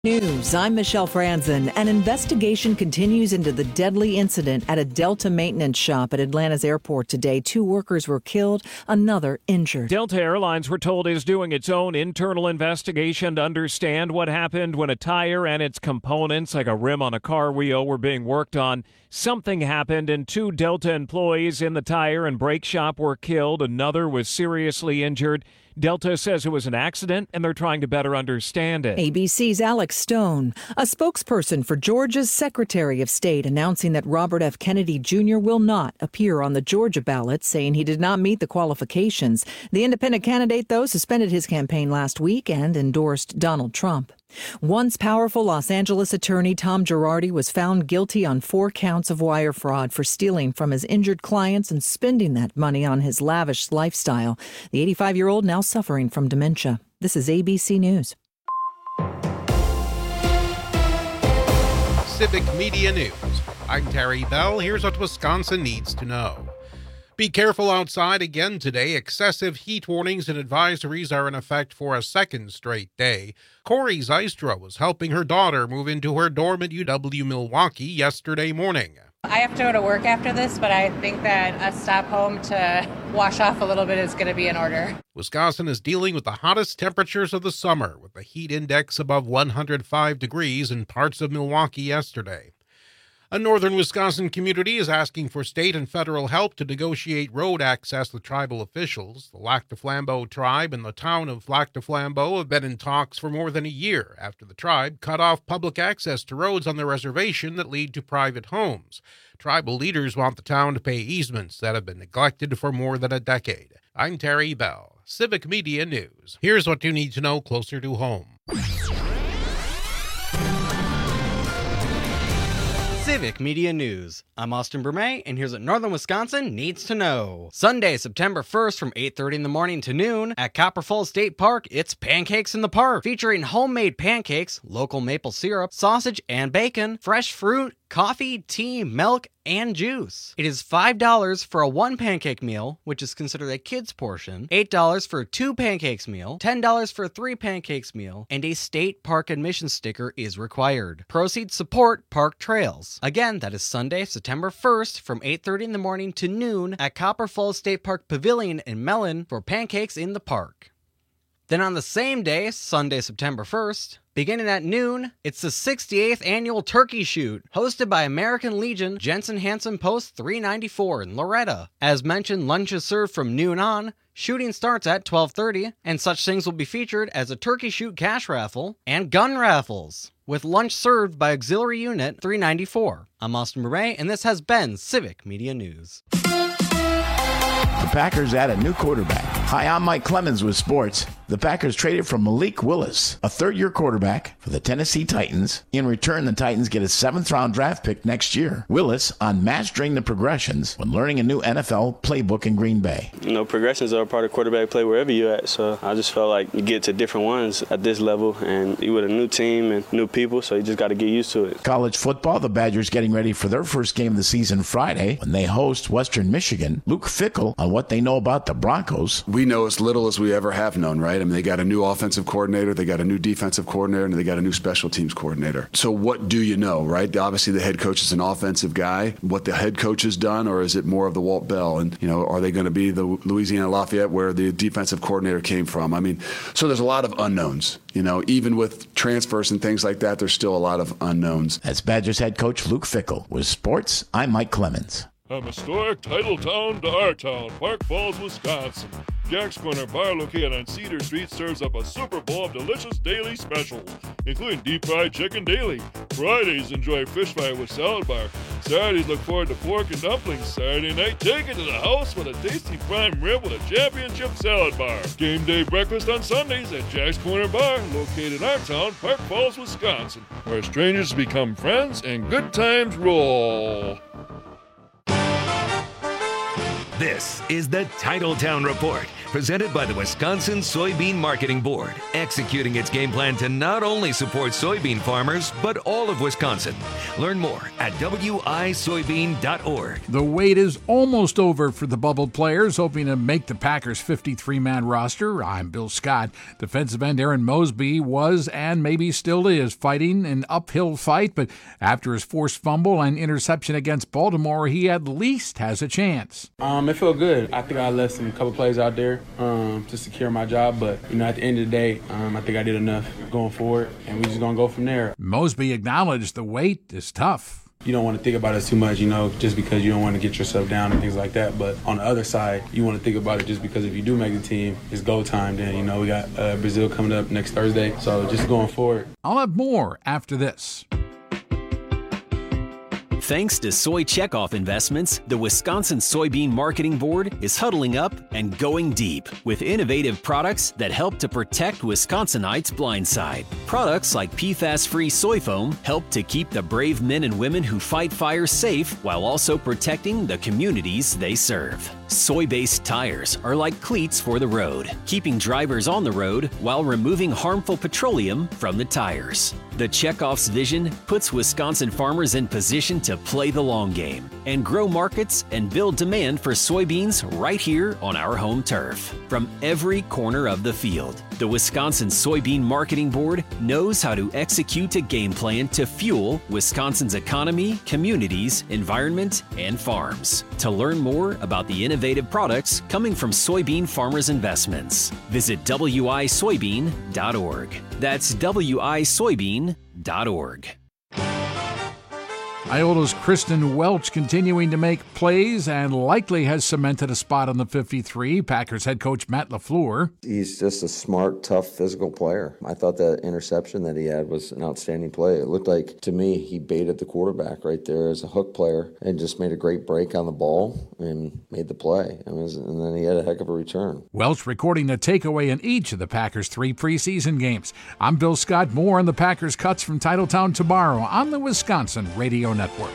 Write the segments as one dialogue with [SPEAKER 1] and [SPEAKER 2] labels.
[SPEAKER 1] News. I'm Michelle Franzen. An investigation continues into the deadly incident at a Delta maintenance shop at Atlanta's airport today. 2 workers were killed, another injured.
[SPEAKER 2] Delta Airlines, we're told, is doing its own internal investigation to understand what happened when a tire and its components, like a rim on a car wheel, were being worked on. Something happened and 2 Delta employees in the tire and brake shop were killed. Another was seriously injured. Delta says it was an accident, and they're trying to better understand it.
[SPEAKER 1] ABC's Alex Stone, a spokesperson for Georgia's Secretary of State, announcing that Robert F. Kennedy Jr. will not appear on the Georgia ballot, saying he did not meet the qualifications. The independent candidate, though, suspended his campaign last week and endorsed Donald Trump. Once powerful Los Angeles attorney Tom Girardi was found guilty on 4 counts of wire fraud for stealing from his injured clients and spending that money on his lavish lifestyle. The 85-year-old now suffering from dementia. This is ABC News.
[SPEAKER 3] Civic Media News. I'm Terry Bell. Here's what Wisconsin needs to know. Be careful outside again today. Excessive heat warnings and advisories are in effect for a second straight day. Corey Zystra was helping her daughter move into her dorm at UW-Milwaukee yesterday morning.
[SPEAKER 4] I have to go to work after this, but I think that a stop home to wash off a little bit is going to be in order.
[SPEAKER 3] Wisconsin is dealing with the hottest temperatures of the summer, with the heat index above 105 degrees in parts of Milwaukee yesterday. A northern Wisconsin community is asking for state and federal help to negotiate road access with tribal officials. The Lac du Flambeau tribe and the town of Lac du Flambeau have been in talks for more than a year after the tribe cut off public access to roads on the reservation that lead to private homes. Tribal leaders want the town to pay easements that have been neglected for more than a decade. I'm Terry Bell, Civic Media News. Here's what you need to know closer to home.
[SPEAKER 5] Civic Media News. I'm Austin Bermay, and here's what Northern Wisconsin needs to know. Sunday, September 1st from 8:30 in the morning to noon at Copper Falls State Park, it's Pancakes in the Park, featuring homemade pancakes, local maple syrup, sausage and bacon, fresh fruit, coffee, tea, milk, and juice. It is $5 for a 1 pancake meal, which is considered a kid's portion, $8 for a 2 pancakes meal, $10 for a 3 pancakes meal, and a state park admission sticker is required. Proceeds support park trails. Again, that is Sunday, September 1st from 8:30 in the morning to noon at Copper Falls State Park Pavilion in Mellon for Pancakes in the Park. Then on the same day, Sunday, September 1st, beginning at noon, it's the 68th Annual Turkey Shoot, hosted by American Legion Jensen Hansen Post 394 in Loretta. As mentioned, lunch is served from noon on, shooting starts at 12:30, and such things will be featured as a turkey shoot cash raffle and gun raffles, with lunch served by Auxiliary Unit 394. I'm Austin Murray, and this has been Civic Media News.
[SPEAKER 6] The Packers add a new quarterback. Hi, I'm Mike Clemens with sports. The Packers traded for Malik Willis, a third-year quarterback for the Tennessee Titans. In return, the Titans get a 7th-round draft pick next year. Willis on mastering the progressions when learning a new NFL playbook in Green Bay.
[SPEAKER 7] You know, progressions are a part of quarterback play wherever you're at, so I just felt like you get to different ones at this level, and you with a new team and new people, so you just got to get used to it.
[SPEAKER 6] College football, the Badgers getting ready for their first game of the season Friday when they host Western Michigan. Luke Fickell on what they know about the Broncos.
[SPEAKER 8] We know as little as we ever have known, right? I mean, they got a new offensive coordinator, they got a new defensive coordinator, and they got a new special teams coordinator. So what do you know, right? Obviously, the head coach is an offensive guy. What the head coach has done, or is it more of the Walt Bell? And, you know, are they going to be the Louisiana Lafayette where the defensive coordinator came from? I mean, so there's a lot of unknowns. You know, even with transfers and things like that, there's still a lot of unknowns.
[SPEAKER 6] That's Badgers head coach Luke Fickell. With sports, I'm Mike Clemens.
[SPEAKER 9] From historic title town to our town, Park Falls, Wisconsin. Jack's Corner Bar, located on Cedar Street, serves up a Super Bowl of delicious daily specials, including deep fried chicken daily. Fridays, enjoy fish fry with salad bar. Saturdays, look forward to pork and dumplings. Saturday night, take it to the house with a tasty prime rib with a championship salad bar. Game day breakfast on Sundays at Jack's Corner Bar, located in our town, Park Falls, Wisconsin, where strangers become friends and good times roll.
[SPEAKER 10] This is the Titletown Report, presented by the Wisconsin Soybean Marketing Board, executing its game plan to not only support soybean farmers, but all of Wisconsin. Learn more at wisoybean.org.
[SPEAKER 11] The wait is almost over for the bubbled players, hoping to make the Packers' 53-man roster. I'm Bill Scott. Defensive end Aaron Mosby was, and maybe still is, fighting an uphill fight, but after his forced fumble and interception against Baltimore, he at least has a chance.
[SPEAKER 12] It felt good. I think I left a couple plays out there to secure my job, but at the end of the day, I think I did enough going forward, and we're just going to go from there.
[SPEAKER 11] Mosby acknowledged the wait is tough.
[SPEAKER 12] You don't want to think about it too much, just because you don't want to get yourself down and things like that. But on the other side, you want to think about it just because if you do make the team, it's go time. Then, we got Brazil coming up next Thursday, so just going forward.
[SPEAKER 11] I'll have more after this.
[SPEAKER 13] Thanks to Soy Checkoff Investments, the Wisconsin Soybean Marketing Board is huddling up and going deep with innovative products that help to protect Wisconsinites' blind side. Products like PFAS-free soy foam help to keep the brave men and women who fight fires safe while also protecting the communities they serve. Soy-based tires are like cleats for the road, keeping drivers on the road while removing harmful petroleum from the tires. The Checkoff's vision puts Wisconsin farmers in position to play the long game and grow markets and build demand for soybeans right here on our home turf. From every corner of the field, the Wisconsin Soybean Marketing Board knows how to execute a game plan to fuel Wisconsin's economy, communities, environment, and farms. To learn more about the innovative products coming from soybean farmers' investments, visit wisoybean.org. That's wisoybean.org.
[SPEAKER 11] Iola's Kristen Welch continuing to make plays and likely has cemented a spot on the 53. Packers head coach Matt LaFleur.
[SPEAKER 14] He's just a smart, tough, physical player. I thought that interception that he had was an outstanding play. It looked like, to me, he baited the quarterback right there as a hook player and just made a great break on the ball and made the play. And then he had a heck of a return.
[SPEAKER 11] Welch recording a takeaway in each of the Packers' 3 preseason games. I'm Bill Scott. More on the Packers' cuts from Titletown tomorrow on the Wisconsin Radio Network.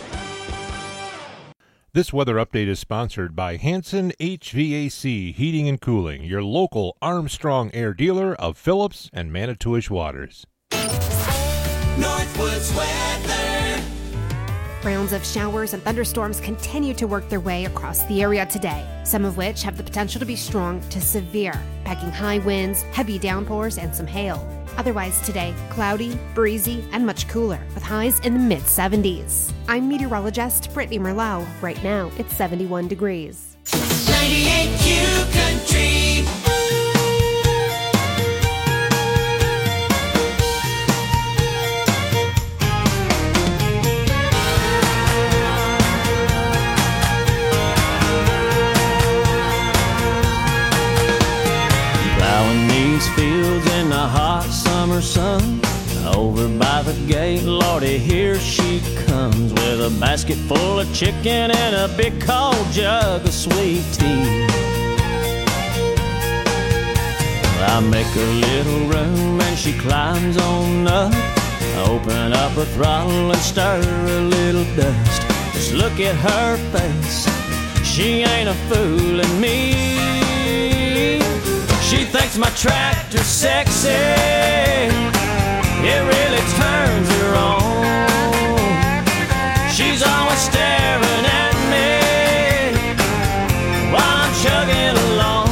[SPEAKER 15] This weather update is sponsored by Hanson HVAC Heating and Cooling, your local Armstrong Air dealer of Phillips and Manitowish Waters.
[SPEAKER 16] Northwoods weather.
[SPEAKER 17] Rounds of showers and thunderstorms continue to work their way across the area today, some of which have the potential to be strong to severe, packing high winds, heavy downpours, and some hail. Otherwise today, cloudy, breezy, and much cooler, with highs in the mid-70s. I'm meteorologist Brittany Merlau. Right now, it's 71 degrees.
[SPEAKER 16] 98Q Country.
[SPEAKER 18] Plowing these fields in the hot summer sun. Over by the gate, Lordy, here she comes with a basket full of chicken and a big cold jug of sweet tea. I make her little room and she climbs on up. I open up her throttle and stir a little dust. Just look at her face, she ain't a fooling me. She thinks my tractor's sexy, it really turns her on. She's always staring at me while I'm chugging along.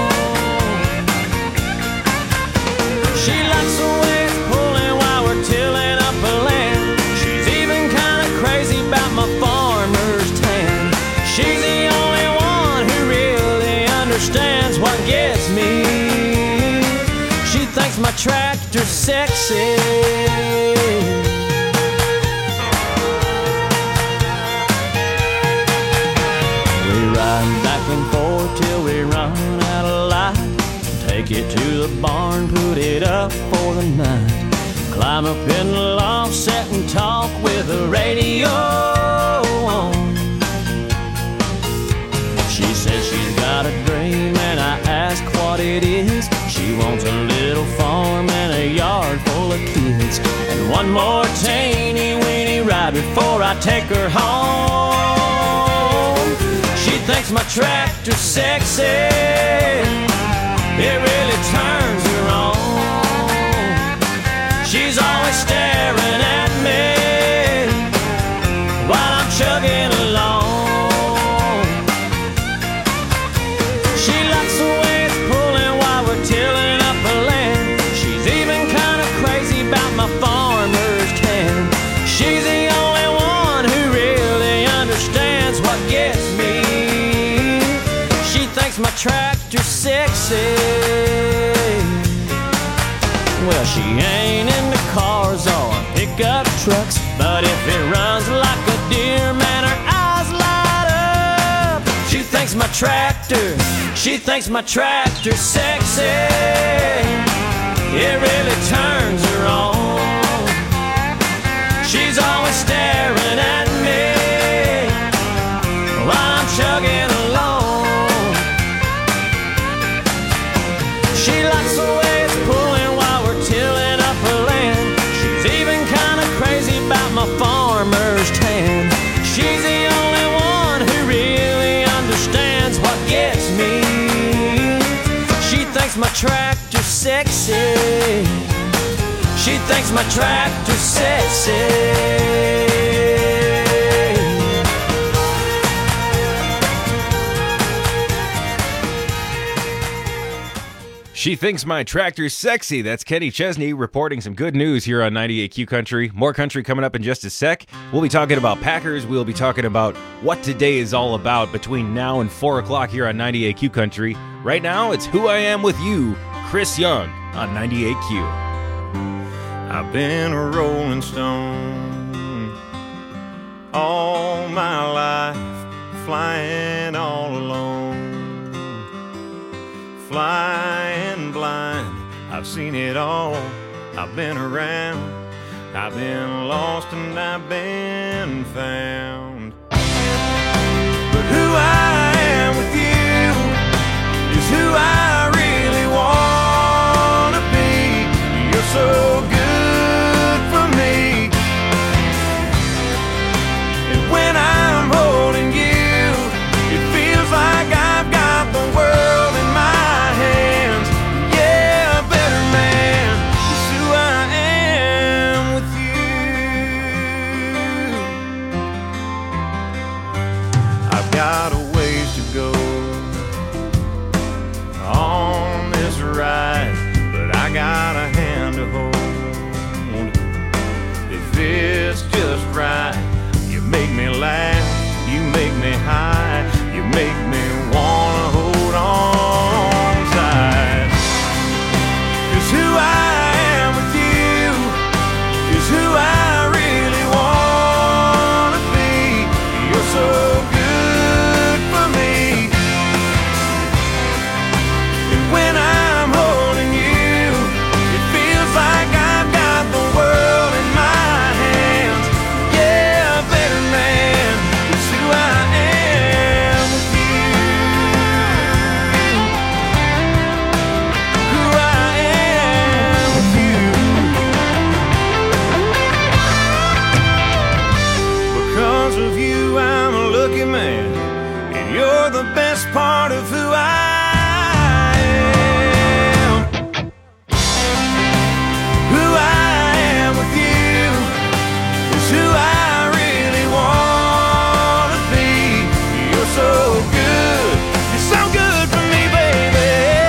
[SPEAKER 18] She likes the way it's pulling while we're tilling up a land. She's even kind of crazy about my farmer's tan. She's the only one who really understands what gets me. She thinks my tractor's sexy. We ride back and forth till we run out of light. Take it to the barn, put it up for the night. Climb up in the loft, sit and talk with the radio on. She says she's got a dream and I ask what it is. She wants a little farm and a yard full of kids, and one more teeny weeny ride before I take her home. She thinks thinks my tractor sexy. It really turns her on. She's always staring at me while I'm chugging along. She likes the way it's pulling while we're tilling up her land. She's even kind of crazy about my farmer's tan. She's the only one who really understands what gets me. She thinks my tractor's sexy. Well, she ain't into cars or pickup trucks, but if it runs like a deer, man, her eyes light up. She thinks my tractor's sexy. It really turns her on. She's always staring at me while I'm chugging along. She likes the way it's pulling while we're tilling up her land. She's even kind of crazy about my farmer's tan. She's the only one who really understands what gets me. She thinks my tractor's sexy. She thinks my tractor's sexy.
[SPEAKER 19] She thinks my tractor's sexy. That's Kenny Chesney reporting some good news here on 98Q Country. More country coming up in just a sec. We'll be talking about Packers. We'll be talking about what today is all about between now and 4 o'clock here on 98Q Country. Right now, it's Who I Am With You, Chris Young on 98Q.
[SPEAKER 20] I've been a rolling stone all my life, flying all alone. Flying blind, I've seen it all. I've been around, I've been lost and I've been found. But who I am with you is who I really want to be. You're so good for me, and when I'm holding you, it feels like I've got the world in my hands. Yeah, better man is who I am with you. I've got a ways to go on this ride, but I got a hand to hold. If it's just right, you make me laugh, you make me high, you make me wanna hold on tight. 'Cause who I am with you is who I really wanna be. You're so good for me, and when I'm holding you, it feels like I've got the world in my hands. Yeah, better man is who I am with you. Who I am with you. Because of you, I'm a lucky man, and you're the best part of who I am. Who I am with you is who I really want to be. You're so good, you're so good for me, baby.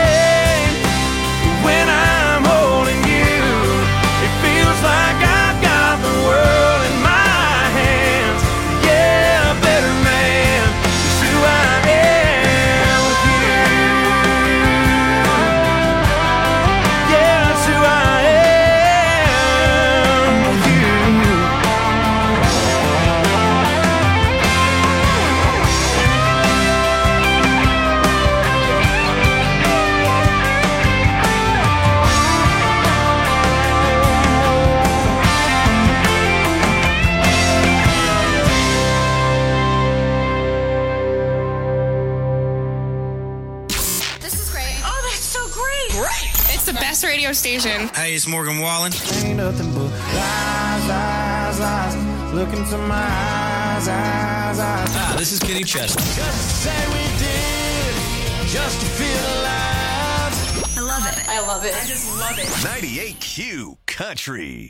[SPEAKER 20] When I'm holding you, it feels like I've got the world in my hands. Yeah, better man is who I am with you. Yeah, that's who I am with you.
[SPEAKER 21] This is great. Oh, that's so great. Great. It's the best radio station.
[SPEAKER 22] Hey, it's Morgan Wallen.
[SPEAKER 20] Ain't nothing but lies, lies, lies. Look into my eyes.
[SPEAKER 2] This is Kenny Chesney.
[SPEAKER 16] Just to say we did, just to feel alive.
[SPEAKER 21] I love it. I love it. I just love it.
[SPEAKER 2] 98Q Country.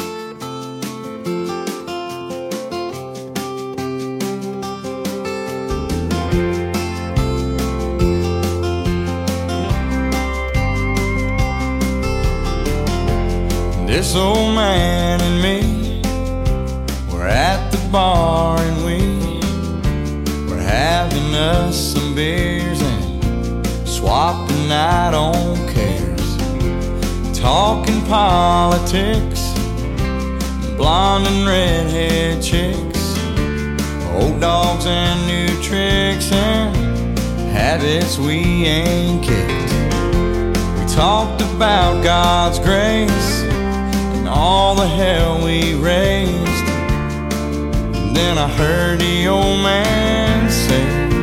[SPEAKER 20] This old man and me were at the bar and we were having us some beers and swapping out on cares, talking politics, blonde and redhead chicks, old dogs and new tricks and habits we ain't kicked. We talked about God's grace, all the hell we raised. And then I heard the old man say,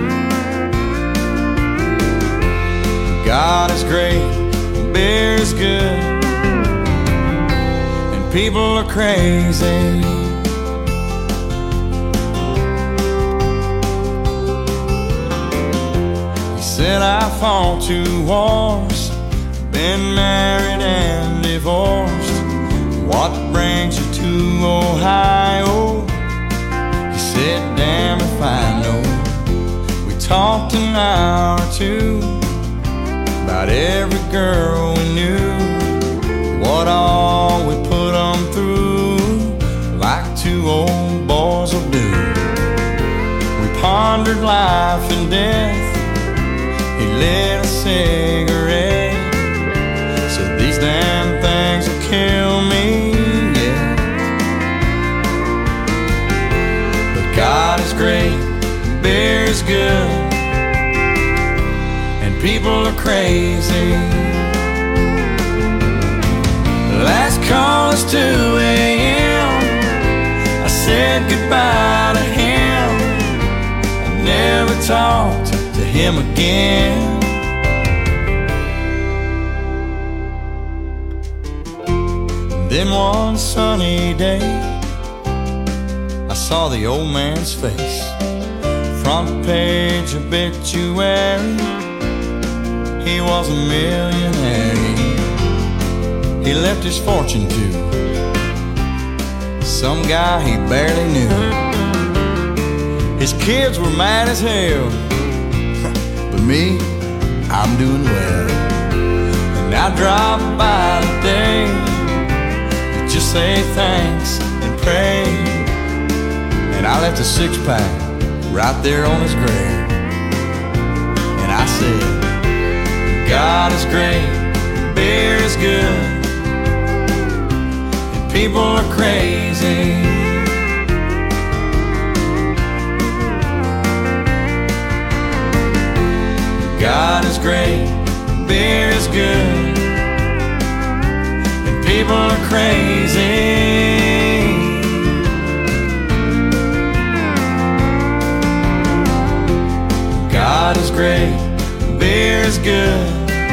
[SPEAKER 20] God is great, beer is good, and people are crazy. He said I fought 2 wars, been married and divorced. What brings you to Ohio? He said, damn if I know. We talked an hour or 2 about every girl we knew, what all we put them through, like 2 old boys will do. We pondered life and death. He lit a cigarette, said these damn things will kill me. God is great, beer is good, and people are crazy. Last call is 2 a.m. I said goodbye to him. I never talked to him again. Then one sunny day I saw the old man's face, front page obituary. He was a millionaire. He left his fortune to some guy he barely knew. His kids were mad as hell, but me, I'm doing well. And I drop by today to just say thanks and pray. And I left a 6-pack right there on his grave. And I said, God is great, beer is good, and people are crazy. God is great, beer is good, and people are crazy. God is great, beer is good,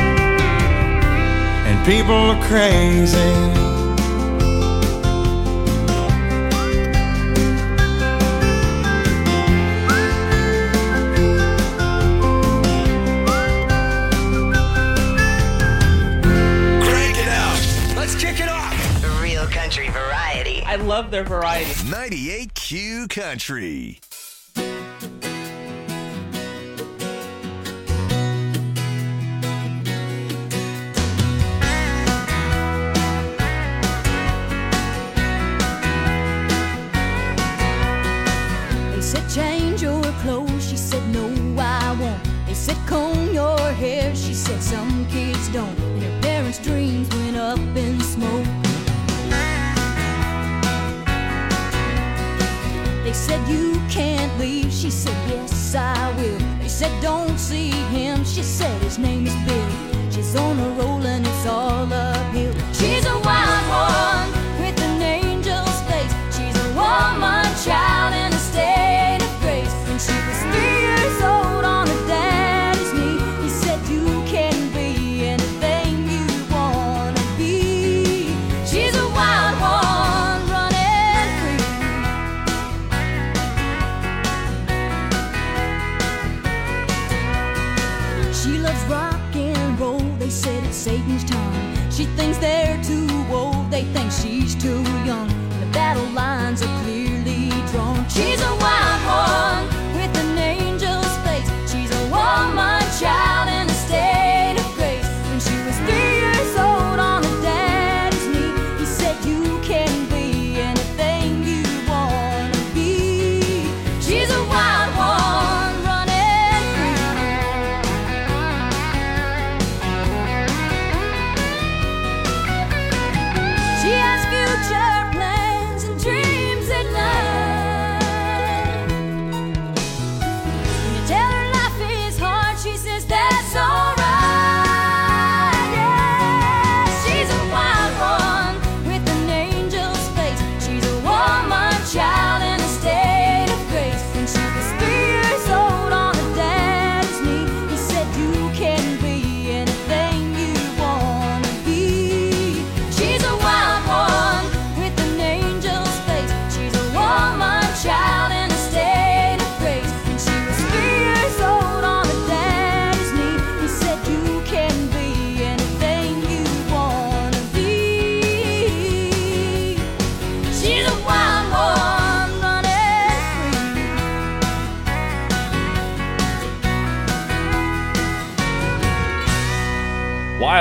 [SPEAKER 20] and people are crazy.
[SPEAKER 2] Crank it out. Let's kick it off.
[SPEAKER 22] Real country variety.
[SPEAKER 23] I love their variety.
[SPEAKER 2] 98Q Country.
[SPEAKER 24] Change your clothes, she said no I won't. They said comb your hair, she said some kids don't. And her parents' dreams went up in smoke. They said you can't leave, she said yes I will. They said don't see him, she said his name is Bill. She's on a roll and it's all uphill. She's a wild one with an angel's face. She's a woman child in a state of grace. When she was 3 years old on her daddy's knee, he said you can be anything you wanna be. She's a wild one running free.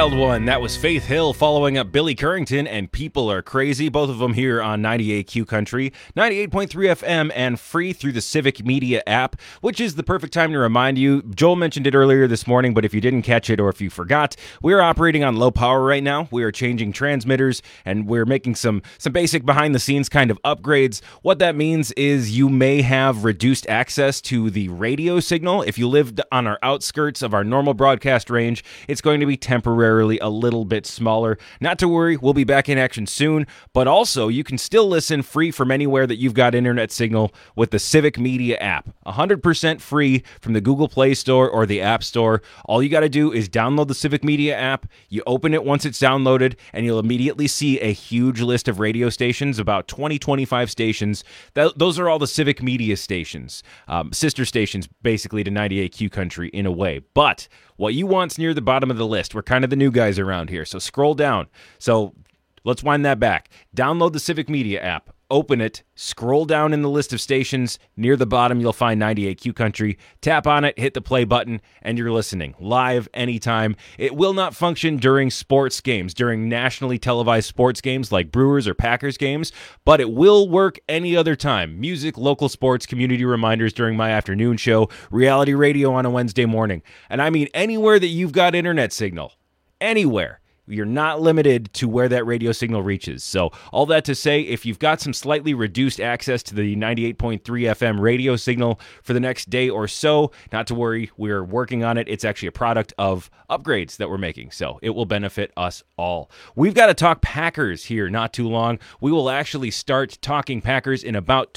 [SPEAKER 19] Wild One. That was Faith Hill following up Billy Currington and People Are Crazy. Both of them here on 98Q Country, 98.3 FM, and free through the Civic Media app, which is the perfect time to remind you. Joel mentioned it earlier this morning, but if you didn't catch it or if you forgot, we are operating on low power right now. We are changing transmitters and we're making some basic behind the scenes kind of upgrades. What that means is you may have reduced access to the radio signal. If you lived on our outskirts of our normal broadcast range, it's going to be temporarily a little bit smaller. Not to worry, we'll be back in action soon, but also you can still listen free from anywhere that you've got internet signal with the Civic Media app. 100% free from the Google Play Store or the App Store. All you got to do is download the Civic Media app. You open it once it's downloaded, and you'll immediately see a huge list of radio stations, about 20-25 stations. Those are all the Civic Media stations, sister stations basically to 98Q Country in a way. But what you want's near the bottom of the list. We're kind of the new guys around here, so scroll down. So let's wind that back. Download the Civic Media app. Open it, scroll down in the list of stations. Near the bottom, you'll find 98Q Country. Tap on it, hit the play button, and you're listening live anytime. It will not function during sports games, during nationally televised sports games like Brewers or Packers games, but it will work any other time. Music, local sports, community reminders during my afternoon show, reality radio on a Wednesday morning. And I mean anywhere that you've got internet signal. Anywhere. You're not limited to where that radio signal reaches. So all that to say, if you've got some slightly reduced access to the 98.3 FM radio signal for the next day or so, not to worry, we're working on it. It's actually a product of upgrades that we're making, so it will benefit us all. We've got to talk Packers here not too long. We will actually start talking Packers in about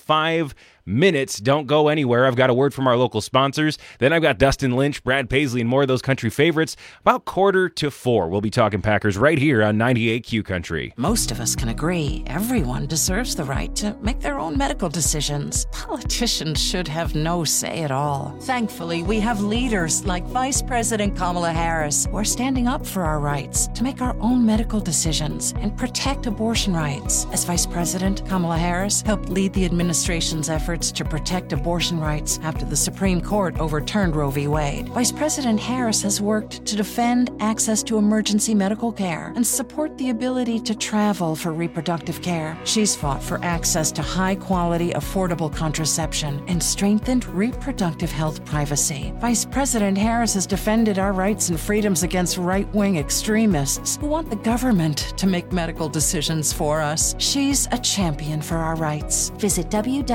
[SPEAKER 19] 25 minutes. Don't go anywhere. I've got a word from our local sponsors. Then I've got Dustin Lynch, Brad Paisley, and more of those country favorites. About 3:45, we'll be talking Packers right here on 98Q Country.
[SPEAKER 1] Most of us can agree everyone deserves the right to make their own medical decisions. Politicians should have no say at all. Thankfully, we have leaders like Vice President Kamala Harris who are standing up for our rights to make our own medical decisions and protect abortion rights. As Vice President, Kamala Harris helped lead the administration's efforts to protect abortion rights after the Supreme Court overturned Roe v. Wade. Vice President Harris has worked to defend access to emergency medical care and support the ability to travel for reproductive care. She's fought for access to high-quality, affordable contraception and strengthened reproductive health privacy. Vice President Harris has defended our rights and freedoms against right-wing extremists who want the government to make medical decisions for us. She's a champion for our rights.
[SPEAKER 24] Visit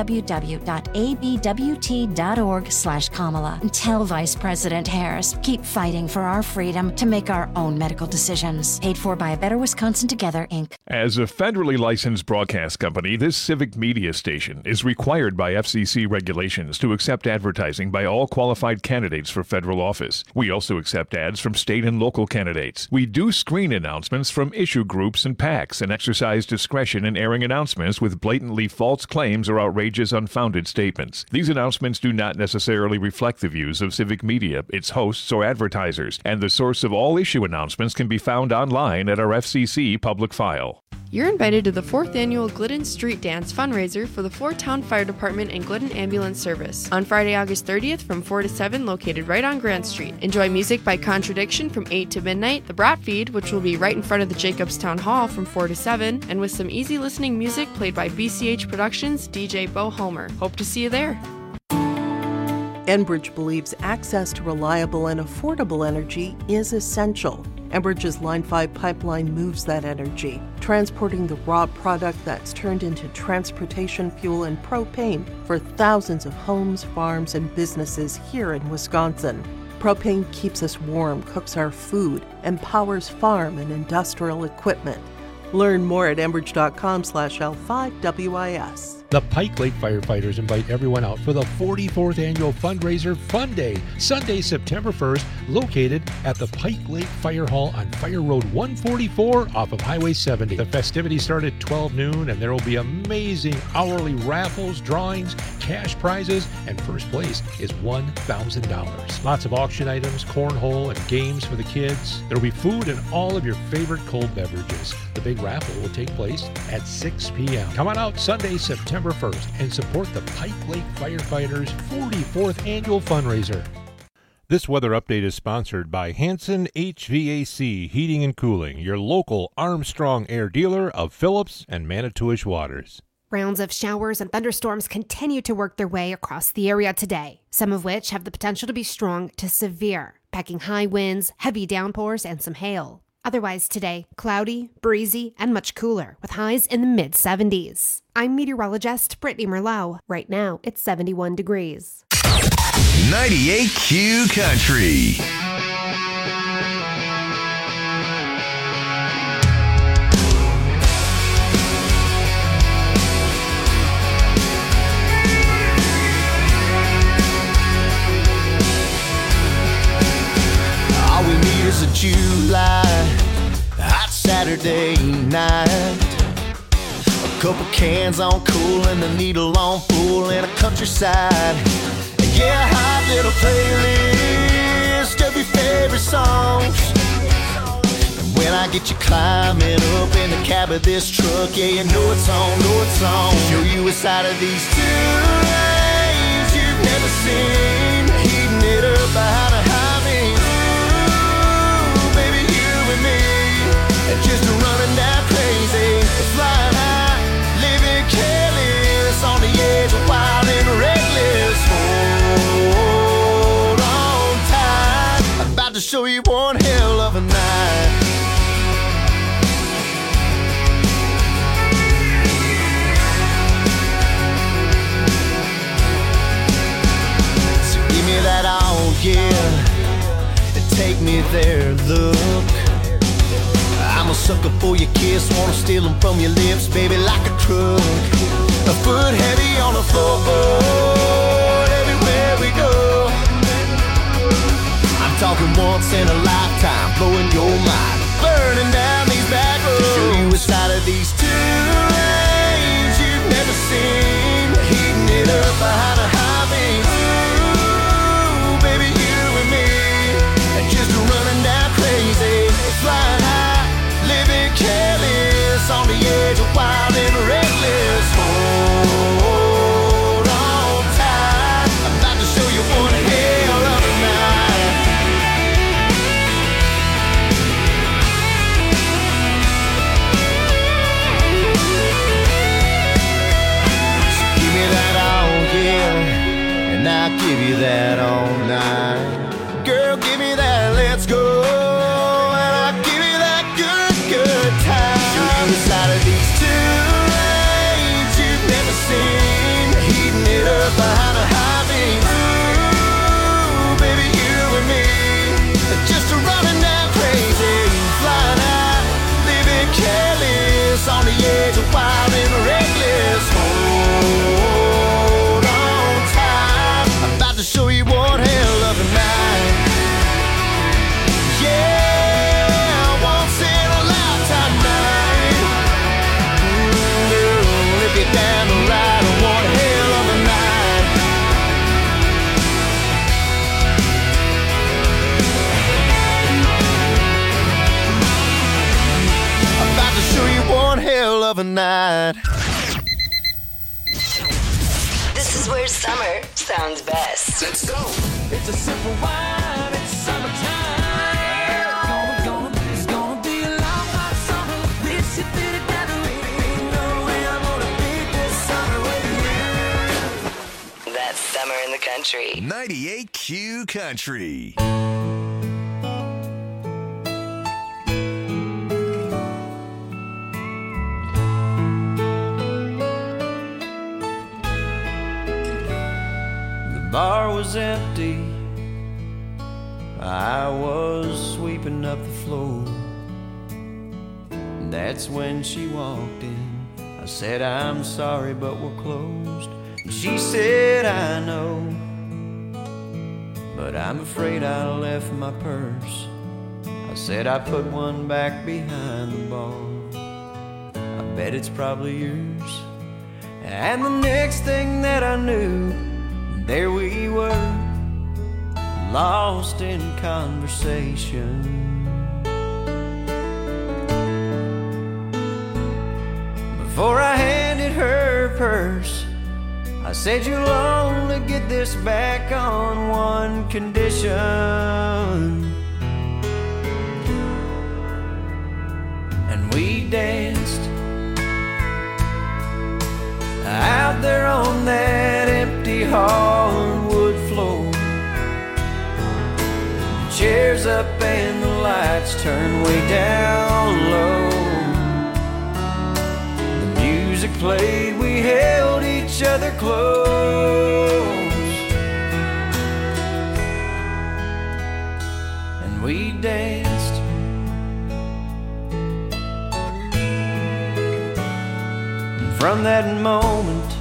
[SPEAKER 24] www.abwt.org/Kamala and tell Vice President Harris, keep fighting for our freedom to make our own medical decisions. Paid for by A Better Wisconsin Together, Inc.
[SPEAKER 3] As a federally licensed broadcast company, this Civic Media station is required by FCC regulations to accept advertising by all qualified candidates for federal office. We also accept ads from state and local candidates. We do screen announcements from issue groups and PACs and exercise discretion in airing announcements with blatantly false claims or outrageous unfounded statements. These announcements do not necessarily reflect the views of Civic Media, its hosts, or advertisers, and the source of all issue announcements can be found online at our FCC public file.
[SPEAKER 4] You're invited to the 4th annual Glidden Street Dance fundraiser for the Fort Town Fire Department and Glidden Ambulance Service on Friday, August 30th from 4 to 7, located right on Grant Street. Enjoy music by Contradiction from 8 to midnight, the Brat Feed, which will be right in front of the Jacobs Town Hall from 4 to 7, and with some easy listening music played by BCH Productions, DJ Bo Homer. Hope to see you there.
[SPEAKER 23] Enbridge believes access to reliable and affordable energy is essential. Enbridge's Line 5 pipeline moves that energy, transporting the raw product that's turned into transportation fuel and propane for thousands of homes, farms, and businesses here in Wisconsin. Propane keeps us warm, cooks our food, and powers farm and industrial equipment. Learn more at enbridge.com/L5WIS.
[SPEAKER 25] The Pike Lake Firefighters invite everyone out for the 44th Annual Fundraiser Fun Day, Sunday, September 1st, located at the Pike Lake Fire Hall on Fire Road 144 off of Highway 70. The festivities start at 12 noon, and there will be amazing hourly raffles, drawings, cash prizes, and first place is $1,000. Lots of auction items, cornhole, and games for the kids. There will be food and all of your favorite cold beverages. The big raffle will take place at 6 p.m. Come on out Sunday, September 1st and support the Pike Lake Firefighters 44th Annual Fundraiser.
[SPEAKER 15] This weather update is sponsored by Hanson HVAC Heating and Cooling, your local Armstrong Air dealer of Phillips and Manitowish Waters.
[SPEAKER 17] Rounds of showers and thunderstorms continue to work their way across the area today, some of which have the potential to be strong to severe, packing high winds, heavy downpours, and some hail. Otherwise today, cloudy, breezy, and much cooler, with highs in the mid-70s. I'm meteorologist Brittany Merlot. Right now, it's 71 degrees.
[SPEAKER 2] 98Q Country.
[SPEAKER 16] All we need is a July hot Saturday night. A couple cans on cool and the needle on full and a countryside. Yeah, a hot little playlist of your favorite songs. And when I get you climbing up in the cab of this truck, yeah, you know it's on, Show you a side of these two lanes you've never seen. Heating it up behind a high beam. Ooh, baby, you and me, just running down crazy, flying high, living careless, on the edge of wild and reckless. Hold on tight, I'm about to show you one hell of a night. So give me that all, yeah, and take me there, look. I'm a sucker for your kiss, wanna steal them from your lips, baby, like a truck. A foot heavy on the floorboard, everywhere we go. I'm talking once in a lifetime, blowing your mind, burning down these back roads. Show you a side of these two lanes you've never seen. Heating it up behind a high beam. Ooh, baby, you and me, just running down crazy, flying high, living careless, on the edge of wild and reckless. Hold on tight, I'm about to show you one hell of a night. So give me that all, yeah, and I'll give you that all night. Girl, give me that, let's go. Side of these two lanes you've never seen. Heating it up behind a high beam. Ooh, baby, you and me, just running down crazy, flying high, living careless, on the edge of wild and reckless. Hold on tight, I'm about to show you one hell of a night. Yeah, once in a lifetime night. Get down the ride, one hell of a night. I'm about to show you one hell of a night.
[SPEAKER 22] This is where summer sounds best.
[SPEAKER 2] Let's go.
[SPEAKER 18] It's a simple wine, it's summertime. It's gonna be a long hot summer. This should be together. Ain't no way I'm gonna beat this summer with you.
[SPEAKER 22] That's summer in the country.
[SPEAKER 2] 98Q Country.
[SPEAKER 16] The bar was empty, I was sweeping up the floor. And that's when she walked in. I said, I'm sorry, but we're closed. And she said, I know, but I'm afraid I left my purse. I said, I put one back behind the bar. I bet it's probably yours. And the next thing that I knew, there we were, lost in conversation. Before I handed her purse, I
[SPEAKER 20] I said you'll only get this back on one condition. And we danced out there on that empty hardwood floor. The chairs up and the lights turned way down low. The music played, we held each other close, and we danced. And from that moment,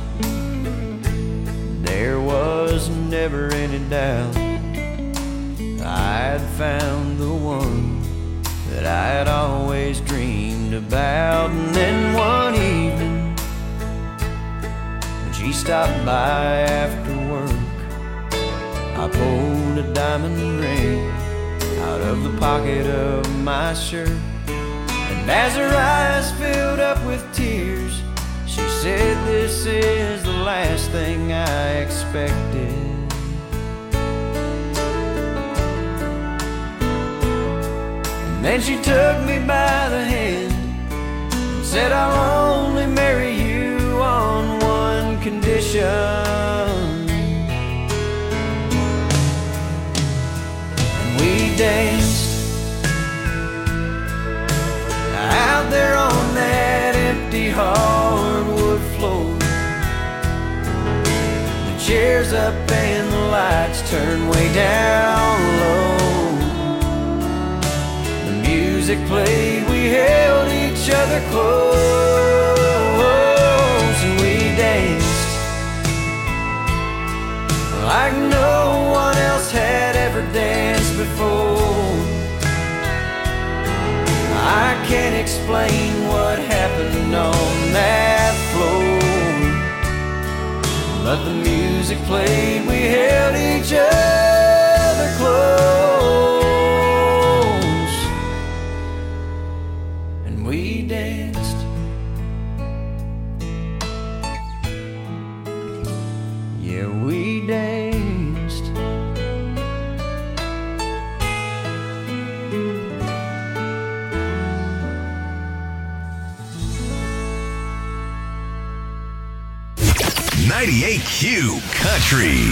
[SPEAKER 20] there was never any doubt I'd found the one that I'd always dreamed about. And then one evening, when she stopped by after work, I pulled a diamond ring out of the pocket of my shirt. And as her eyes filled up with tears, she said, "This is the last thing I expected." And then she took me by the hand and said, "I'll only marry you on one condition." And we danced out there on that empty hardwood floor. The chairs up and the lights turned way down low. Music played, we held each other close, and we danced like no one else had ever danced before. I can't explain what happened on that floor, but the music played, we held each other close. We danced. Yeah, we danced.
[SPEAKER 2] .98Q Country.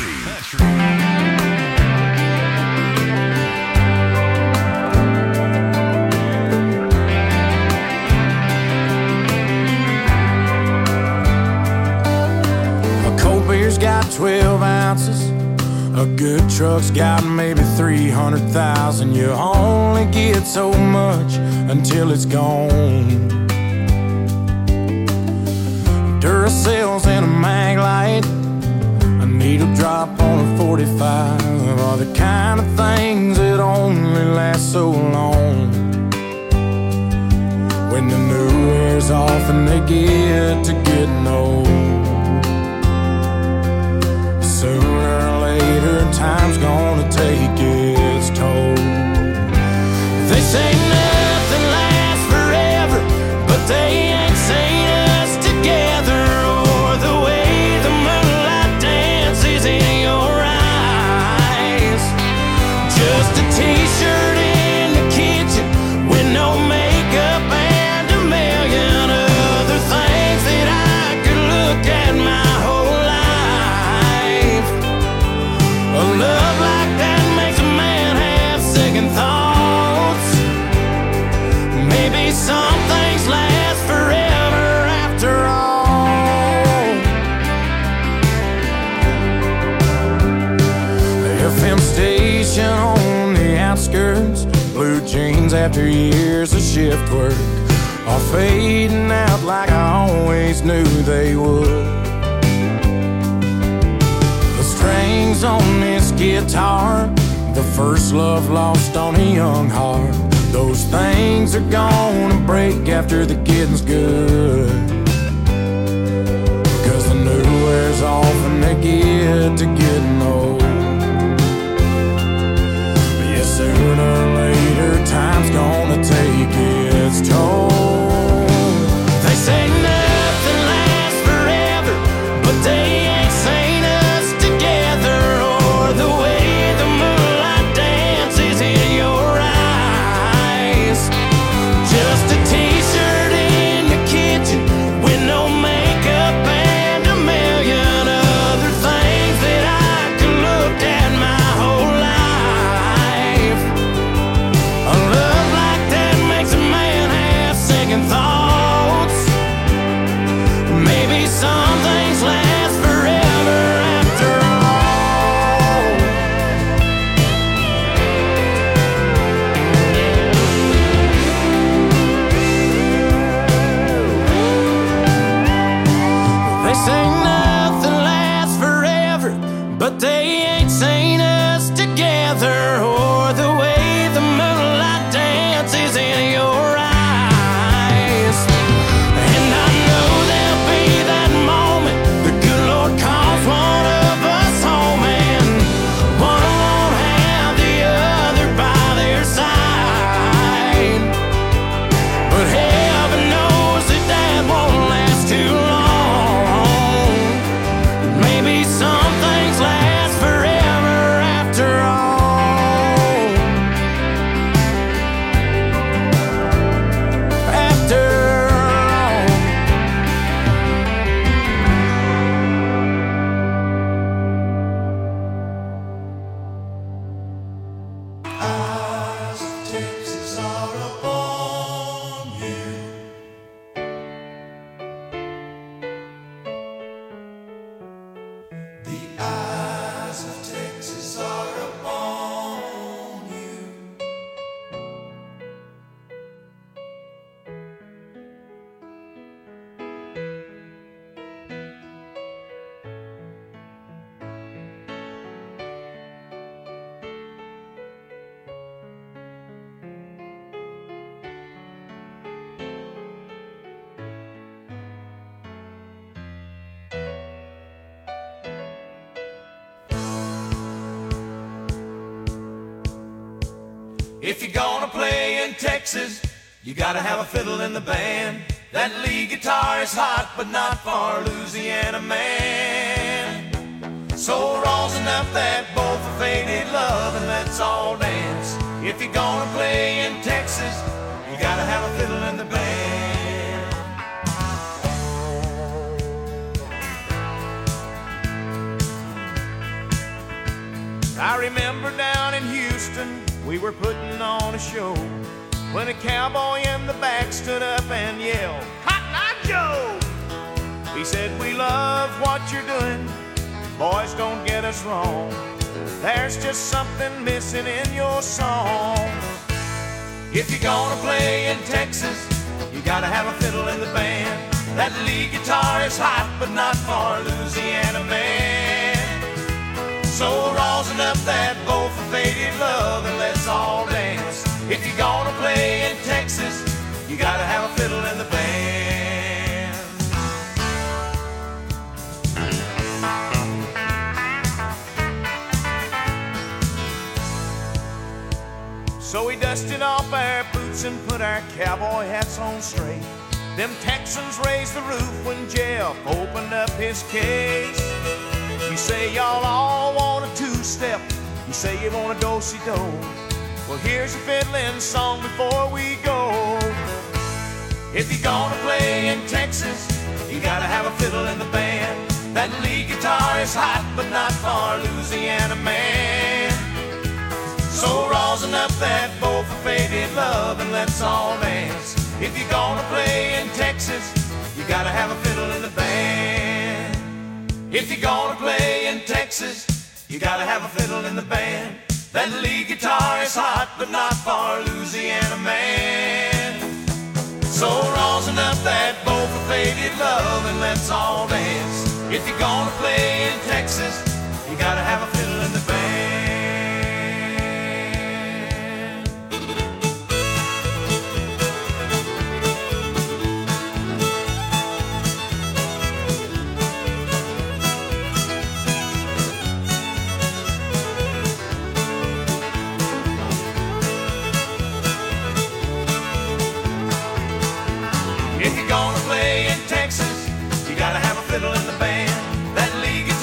[SPEAKER 5] Got 12 ounces. A good truck's got maybe 300,000. You only get so much until it's gone. Duracells and a mag light, a needle drop on a 45 are the kind of things that only last so long. When the new wears off and they get to getting old, sooner or later, time's gonna take its toll. They say nothing lasts forever, but they ain't seen us together, or the way the moonlight dances in your eyes. Just a t-shirt in the kitchen with no makeup and a million other things that I could look at my whole life. A love like that makes a man have second thoughts. Maybe some things last forever after all. The FM station on the outskirts, blue jeans after years of shift work are fading out like I always knew they would. Strings on this guitar, the first love lost on a young heart. Those things are gonna break after the getting's good, 'cause the new wears off and they get to getting old. But yeah, sooner or later, time's gonna take its toll. They say nothing lasts forever, but they ain't saying
[SPEAKER 16] say nothing lasts forever, but they ain't seen us together, or the way the moonlight dances in your eyes. And I know there'll be that moment the good Lord calls one of us home, and one won't have the other by their side. But heaven knows that that won't last too long. Maybe some things last forever after all. After all. Eyes of Texas are upon you. The eyes of Texas are upon you. If you're gonna play in Texas, you gotta have a fiddle in the band. That lead guitar is hot, but not for Louisiana man. So rosin up that bowl for faded love and let's all dance. If you're gonna play in Texas, you gotta have a fiddle in the band. I remember down in Houston, we were putting on a show when a cowboy in the back stood up and yelled, "Cotton Eye Joe!" He said, "We love what you're doing, boys, don't get us wrong. There's just something missing in your song. If you're gonna play in Texas, you gotta have a fiddle in the band. That lead guitar is hot, but not for Louisiana man. So rosin up that bowl for faded love and let's all dance. If you're gonna play in Texas, you gotta have a fiddle in the band." So we dusted off our boots and put our cowboy hats on straight. Them Texans raised the roof when Jeff opened up his case. You say y'all all want a two-step, you say you want a do-si-do. Well, here's a fiddling song before we go. If you're gonna play in Texas, you gotta have a fiddle in the band. That lead guitar is hot, but not for Louisiana man. So rosin up that bowl for faded love and let's all dance. If you're gonna play in Texas, you gotta have a fiddle in the band. If you're gonna play in Texas, you gotta have a fiddle in the band. That lead guitar is hot, but not for Louisiana man. So rosin up that bowl for faded love and let's all dance. If you're gonna play in Texas, you gotta have a fiddle in the band. If you're gonna play in Texas, you gotta have a fiddle in the band. That lead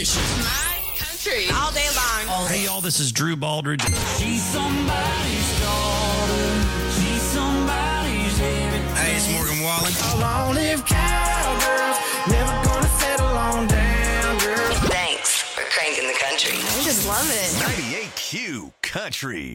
[SPEAKER 2] station.
[SPEAKER 21] My country. All day long.
[SPEAKER 2] Hey, y'all, this is Drew Baldridge.
[SPEAKER 6] She's somebody's daughter. She's somebody's everything.
[SPEAKER 2] Hey, it's Morgan Wallen.
[SPEAKER 6] Long-lived cowgirls, never gonna settle on down, girl.
[SPEAKER 22] Thanks for cranking the country.
[SPEAKER 21] I just love it.
[SPEAKER 2] 98Q Country.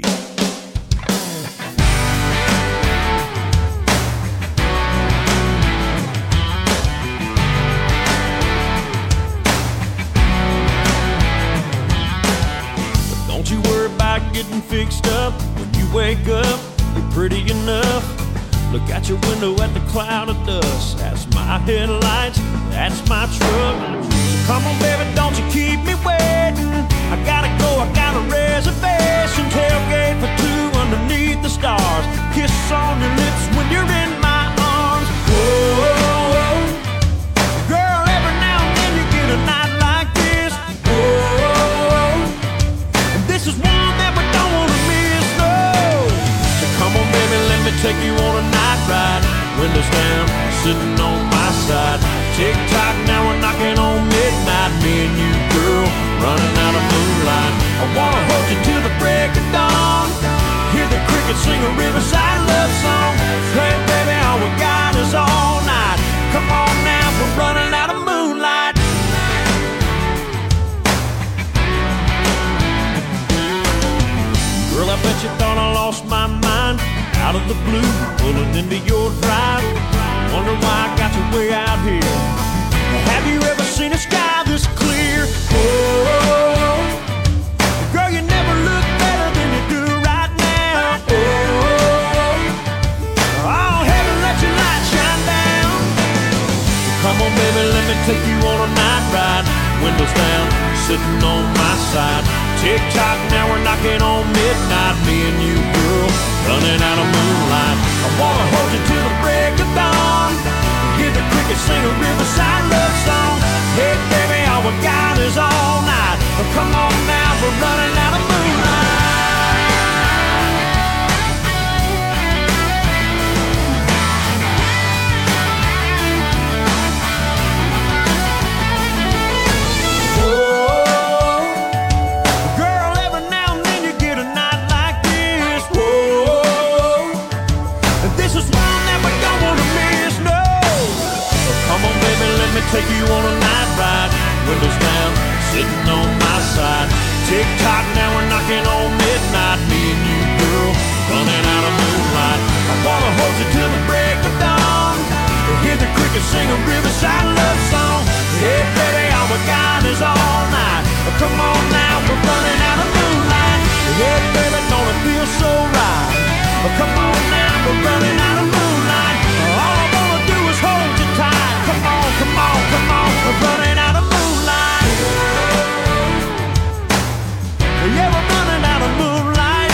[SPEAKER 20] Don't you worry about getting fixed up. When you wake up, you're pretty enough. Look out your window at the cloud of dust. That's my headlights, that's my truck. So come on, baby, don't you keep me waiting. I gotta go, I got a reservation. Tailgate for two underneath the stars. Kiss on your lips when you're in my arms. Whoa, girl, every now and then you get a night like this. Whoa, and this is one that we don't wanna miss, no. So come on, baby, let me take you on a night ride. Windows down, sitting on my side. Tick-tock, now we're knocking on midnight. Me and you, girl, running out of moonlight. I wanna hold you till the break of dawn. Hear the crickets sing a riverside love song. Hey, baby, all we got is all night. Come on now, we're running out of moonlight. Girl, I bet you thought I lost my mind. Out of the blue, pulling into your drive. Wonder why I got you way out here. Have you ever seen a sky this clear? Oh, girl, you never look better than you do right now. Oh, heaven, let your light shine down. Come on, baby, let me take you on a night ride. Windows down, sitting on my side. Tick-tock, now we're knocking on midnight. Me and you, girl, running out of moonlight. I wanna hold you till the break of dawn. Hear the crickets sing a riverside love song. Hey, baby, all we got is all night. Come on now, we're running out of moonlight. Take you on a night ride, windows down, sitting on my side. Tick-tock, now we're knocking on midnight. Me and you, girl, running out of moonlight. I wanna hold you till the break of dawn. Hear the crickets sing a riverside love song. Hey, baby, all we got is all night. Come on now, we're running out of moonlight. Hey, baby, don't it feel so right? Come on now, we're running out of moonlight. All I wanna do is hold you tight. Come on, come on, come on, we're running out of moonlight. Yeah, we're running out of moonlight.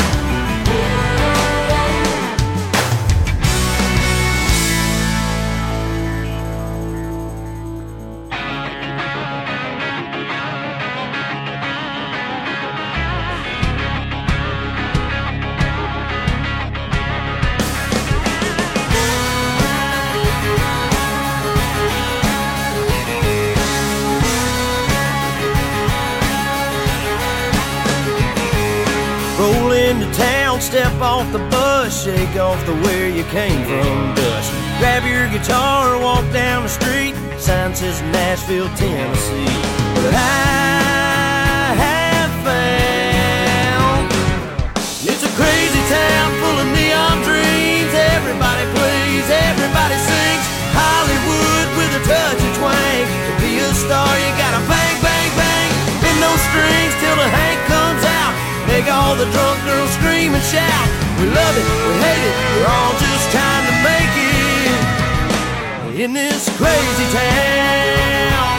[SPEAKER 20] Roll into town, step off the bus, shake off the where you came from dust. Grab your guitar, walk down the street, sign says Nashville, Tennessee. But I have found it's a crazy town full of neon dreams. Everybody plays, everybody sings. Hollywood with a touch of twang. To be a star, you gotta bang, bang, bang. Bend those strings till the Hank comes out. Make all the drunk girls scream and shout. We love it, we hate it, we're all just trying to make it in this crazy town.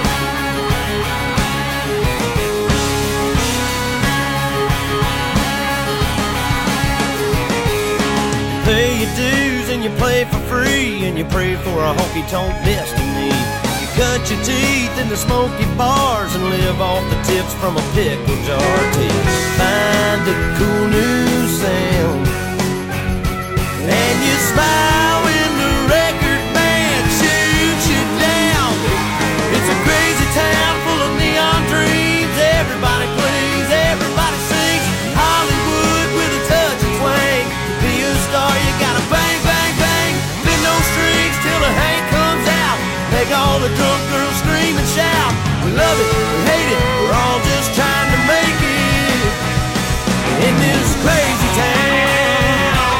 [SPEAKER 20] You pay your dues and you play for free, and you pray for a honky-tonk destiny. You cut your teeth in the smoky bars and live off the tips from a pickle jar till you find a cool new sound. And you smile when the record band shoots you down. It's a crazy town full of neon dreams.
[SPEAKER 18] love it, we hate it, we're all just trying to make it in this crazy town.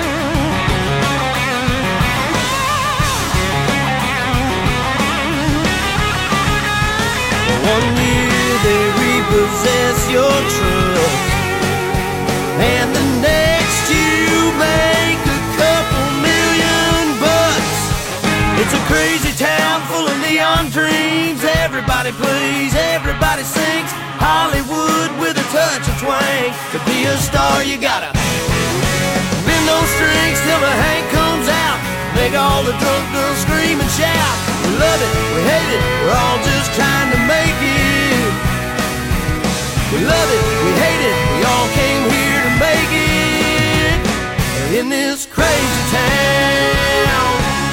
[SPEAKER 18] One year they repossess your truck, and the next you make a couple $1,000,000 bucks. It's a crazy town full of neon dreams. Everybody plays, everybody sings. Hollywood with a touch of twang. To be a star you gotta bend those strings till the Hank comes out. Make all the drunk girls scream and shout. We love it, we hate it, we're all just trying to make it. We love it, we hate it, we all came here to make it in this crazy town.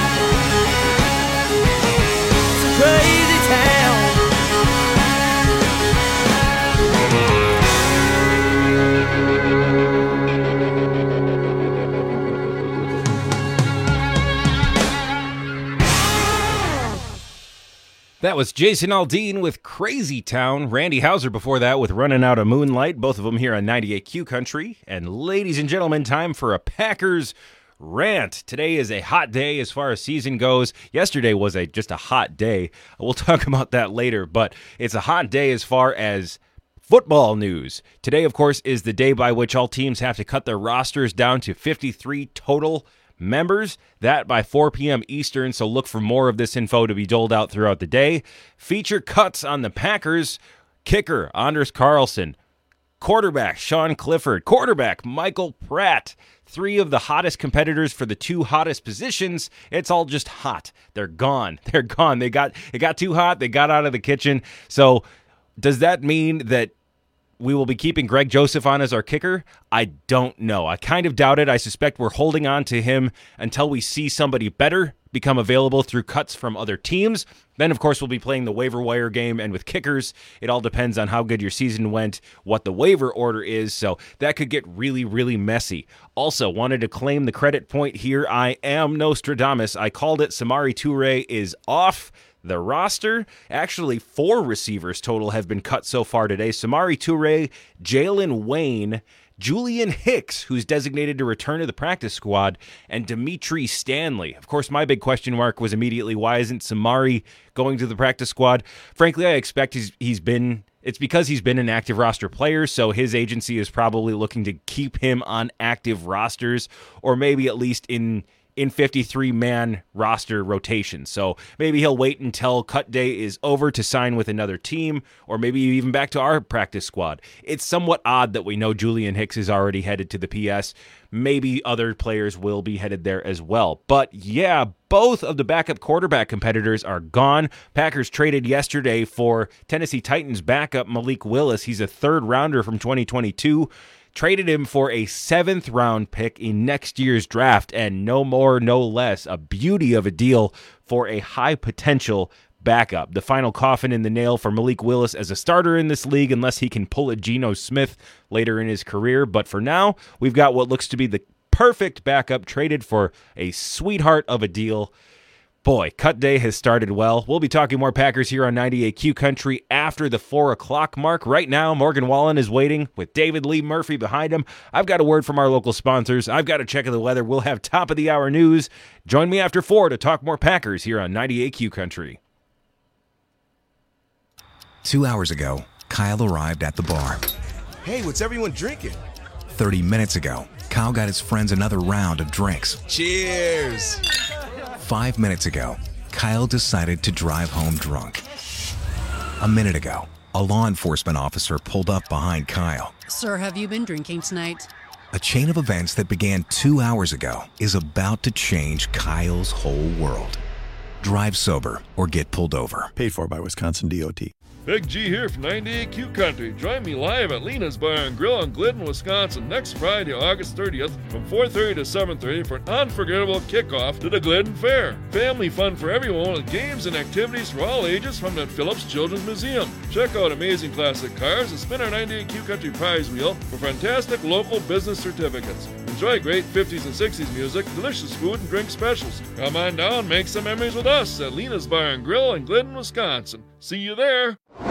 [SPEAKER 18] It's a crazy town.
[SPEAKER 19] That was Jason Aldean with Crazy Town. Randy Houser before that with Running Out of Moonlight. Both of them here on 98Q Country. And ladies and gentlemen, time for a Packers rant. Today is a hot day as far as season goes. Yesterday was just a hot day. We'll talk about that later. But it's a hot day as far as football news. Today, of course, is the day by which all teams have to cut their rosters down to 53 total members, that by 4 p.m. Eastern, so look for more of this info to be doled out throughout the day. Feature cuts on the Packers: kicker Anders Carlson, quarterback Sean Clifford, quarterback Michael Pratt. 3 of the hottest competitors for the 2 hottest positions. It's all just hot. They're gone. They're gone. It got too hot. They got out of the kitchen. So does that mean that we will be keeping Greg Joseph on as our kicker? I don't know. I kind of doubt it. I suspect we're holding on to him until we see somebody better become available through cuts from other teams. Then, of course, we'll be playing the waiver wire game. And with kickers, it all depends on how good your season went, what the waiver order is. So that could get really, really messy. Also, wanted to claim the credit point here. I am Nostradamus. I called it. Samori Toure is off the roster. Actually, 4 receivers total have been cut so far today. Samori Toure, Jalen Wayne, Julian Hicks, who's designated to return to the practice squad, and Dimitri Stanley. Of course, my big question mark was immediately, why isn't Samori going to the practice squad? Frankly, I expect it's because he's been an active roster player, so his agency is probably looking to keep him on active rosters, or maybe at least in 53-man roster rotation. So maybe he'll wait until cut day is over to sign with another team, or maybe even back to our practice squad. It's somewhat odd that we know Julian Hicks is already headed to the PS. Maybe other players will be headed there as well. But yeah, both of the backup quarterback competitors are gone. Packers traded yesterday for Tennessee Titans backup Malik Willis. He's a 3rd rounder from 2022. Traded him for a 7th round pick in next year's draft, and no more, no less, a beauty of a deal for a high potential backup. The final coffin in the nail for Malik Willis as a starter in this league, unless he can pull a Geno Smith later in his career. But for now, we've got what looks to be the perfect backup traded for a sweetheart of a deal. Boy, cut day has started well. We'll be talking more Packers here on 98Q Country after the 4 o'clock mark. Right now, Morgan Wallen is waiting with David Lee Murphy behind him. I've got a word from our local sponsors. I've got a check of the weather. We'll have top of the hour news. Join me after 4 to talk more Packers here on 98Q Country.
[SPEAKER 7] 2 hours ago, Kyle arrived at the bar.
[SPEAKER 2] Hey, what's everyone drinking?
[SPEAKER 7] 30 minutes ago, Kyle got his friends another round of drinks.
[SPEAKER 2] Cheers!
[SPEAKER 7] 5 minutes ago, Kyle decided to drive home drunk. A minute ago, a law enforcement officer pulled up behind Kyle.
[SPEAKER 8] Sir, have you been drinking tonight?
[SPEAKER 7] A chain of events that began 2 hours ago is about to change Kyle's whole world. Drive sober or get pulled over.
[SPEAKER 9] Paid for by Wisconsin DOT.
[SPEAKER 10] Big G here from 98Q Country. Join me live at Lena's Bar and Grill in Glidden, Wisconsin next Friday, August 30th from 4:30 to 7:30 for an unforgettable kickoff to the Glidden Fair. Family fun for everyone with games and activities for all ages from the Phillips Children's Museum. Check out amazing classic cars and spin our 98Q Country prize wheel for fantastic local business certificates. Enjoy great 50s and 60s music, delicious food and drink specials. Come on down, make some memories with us at Lena's Bar and Grill in Glidden, Wisconsin. See you there.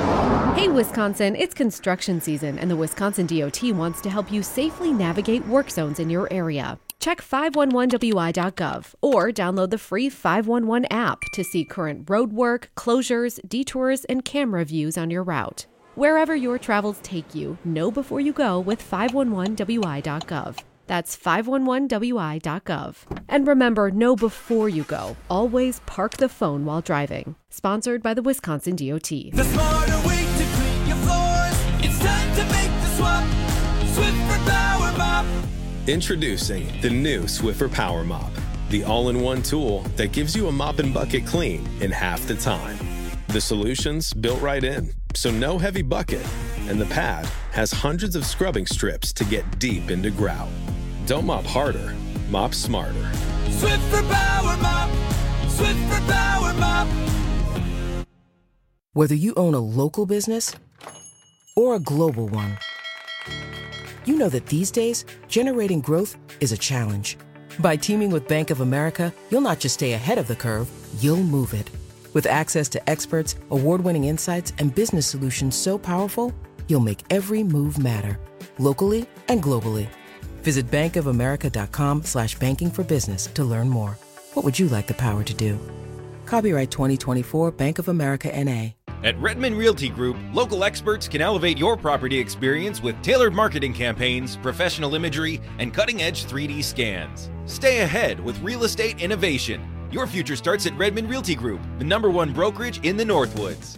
[SPEAKER 9] Hey Wisconsin, it's construction season and the Wisconsin DOT wants to help you safely navigate work zones in your area. Check 511wi.gov or download the free 511 app to see current road work, closures, detours, and camera views on your route. Wherever your travels take you, know before you go with 511wi.gov. That's 511wi.gov. And remember, know before you go. Always park the phone while driving. Sponsored by the Wisconsin DOT.
[SPEAKER 6] The smarter way to clean your floors. It's time to make the swap. Swiffer Power Mop.
[SPEAKER 11] Introducing the new Swiffer Power Mop, the all-in-one tool that gives you a mop and bucket clean in half the time. The solution's built right in, so no heavy bucket, and the pad has hundreds of scrubbing strips to get deep into grout. Don't mop harder, mop smarter.
[SPEAKER 6] Swiffer Power Mop. Swiffer Power Mop.
[SPEAKER 12] Whether you own a local business or a global one, you know that these days, generating growth is a challenge. By teaming with Bank of America, you'll not just stay ahead of the curve, you'll move it. With access to experts, award-winning insights, and business solutions so powerful, you'll make every move matter, locally and globally. Visit bankofamerica.com/banking for business to learn more. What would you like the power to do? Copyright 2024 Bank of America N.A.
[SPEAKER 19] At Redmond Realty Group, local experts can elevate your property experience with tailored marketing campaigns, professional imagery, and cutting-edge 3D scans. Stay ahead with real estate innovation. Your future starts at Redmond Realty Group, the #1 brokerage in the Northwoods.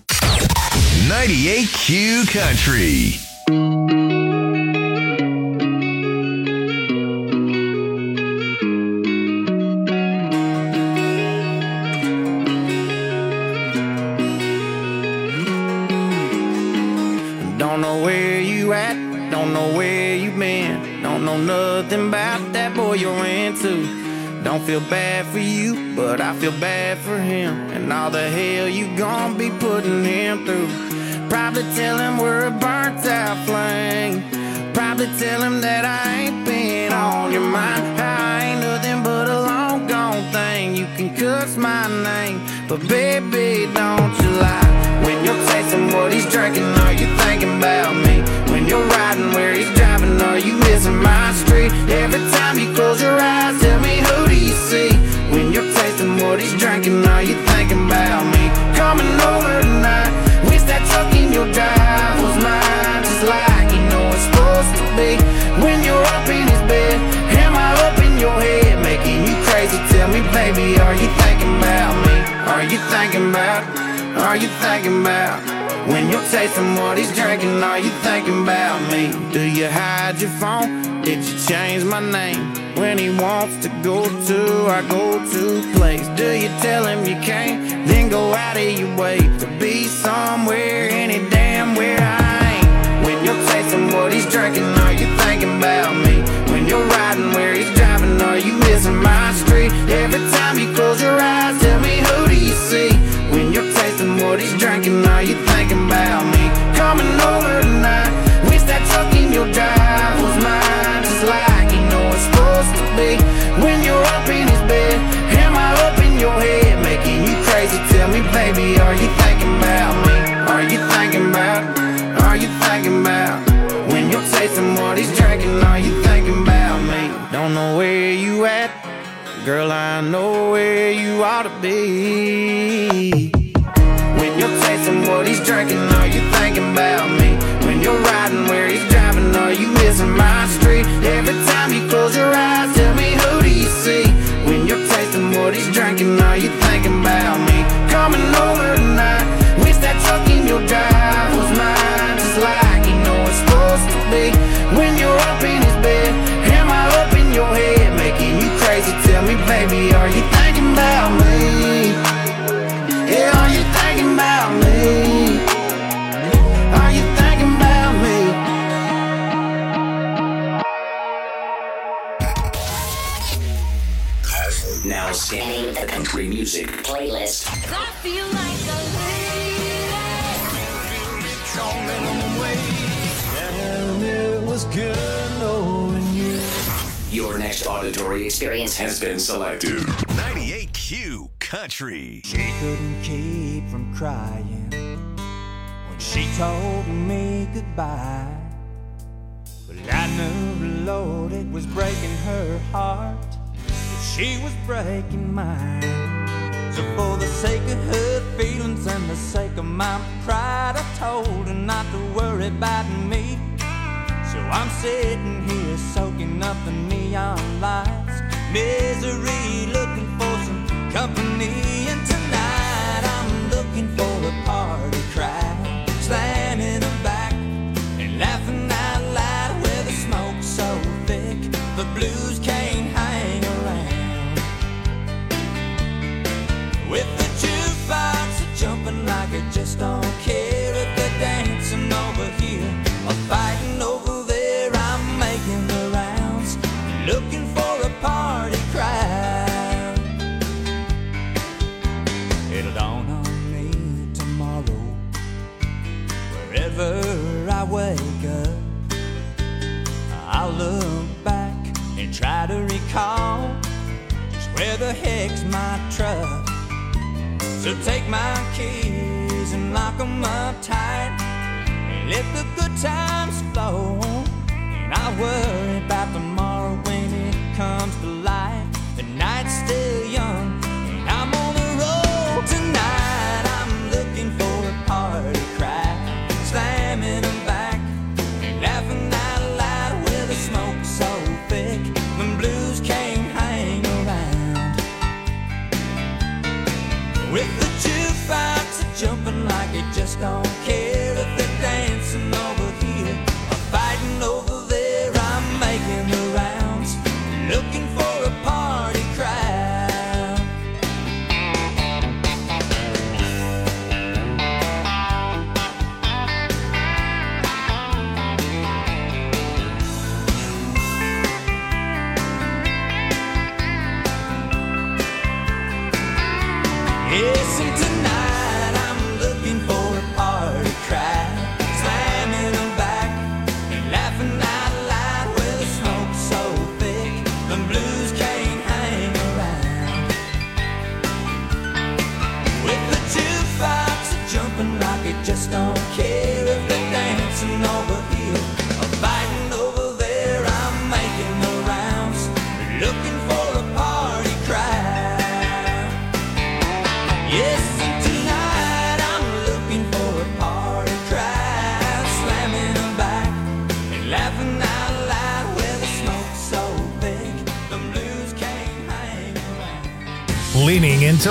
[SPEAKER 2] 98Q Country.
[SPEAKER 5] Don't know where you at, don't know where you been, don't know nothing about that boy you're into. Don't feel bad for you, but I feel bad for him, and all the hell you gon' be putting him through. Probably tell him we're a burnt out flame, probably tell him that I ain't been on your mind. I ain't nothing but a long gone thing, you can cuss my name, but baby don't you lie. When you're tasting what he's drinking, are you thinking about me? When you're riding where he's driving, are you missing my street? Every time you close your eyes, tell me who do you see? When you're tasting what he's drinking, are you thinking about me? Coming over tonight, wish that truck in your drive was mine, just like you know it's supposed to be. When you're up in his bed, am I up in your head, making you crazy? Tell me, baby, are you thinking about me? Are you thinking about? Are you thinking about? When you're tasting what he's drinking, are you thinking about me? Do you hide your phone? Did you change my name? When he wants to go to our go-to place, do you tell him you can't? Then go out of your way to be somewhere, any damn where I ain't. When you're tasting what he's drinking, are you thinking about me? When you're riding where he's driving, are you missing my street? Every time you close your eyes, tell me who do you see? When you're tasting what he's drinking, are you thinking about me? Coming over tonight, wish that truck in your drive was mine, just like you know it's supposed to be. When you're up in his bed, am I up in your head, making you crazy? Tell me, baby, are you thinking about me? Are you thinking about? Are you thinking about? When you're tasting what he's drinking, are you thinking about me? Don't know where you at, girl, I know where you ought to be. When you're tasting what he's drinking, are you thinking about me? When you're riding where he's driving, are you missing my street? Every time you close your eyes, tell me who do you see? When you're tasting what he's drinking, are you thinking about me? Coming over tonight, wish that truck in your drive was mine, just like you know it's supposed to be. When you're up in his bed, am I up in your head, making you crazy? Tell me, baby, are you thinking about me? Yeah, are you thinking about me? Are you thinking about me?
[SPEAKER 2] Now scanning the country music playlist.
[SPEAKER 24] I feel like a
[SPEAKER 6] And it was good knowing you.
[SPEAKER 2] Your next auditory experience has been selected. 98Q Country.
[SPEAKER 6] She couldn't keep from crying when she She told me goodbye, but I knew the Lord it was breaking her heart, but she was breaking mine. So for the sake of her feelings and the sake of my pride, I told her not to worry about me. So I'm sitting here soaking up the neon lights, misery, looking for some company. And tonight I'm looking for a party crowd, slamming them back and laughing out loud with the smoke so thick the blues can't hang around. With the jukebox jumping like it just don't care if they're dancing over here or fighting over there. I'm making the rounds, looking for a party crowd. It'll dawn on me tomorrow, wherever I wake up, I'll look back and try to recall just where the heck's my truck. So take my keys and lock them up tight and let the good times flow. And I'll worry about tomorrow when it comes to light. The night's still young and I'm on the road tonight. I'm looking for a party crowd, slamming them back and laughing out loud with the smoke so thick the blues can't hang around. With the jukebox jumping like it just don't care if they're dancing over here or fighting over there. I'm making the rounds, looking for a party crowd. Yes, and tonight I'm looking for a party crowd, slamming them back and laughing out loud with the smoke so thick the blues can't hang around. With the jukebox jumping like it just don't care if they're dancing over here or fighting over there. I'm making the rounds, looking for a party crowd. Yes, and tonight I'm looking for a party crowd, slamming them back and laughing out loud with the smoke so thick the blues can't hang around.
[SPEAKER 2] Leaning into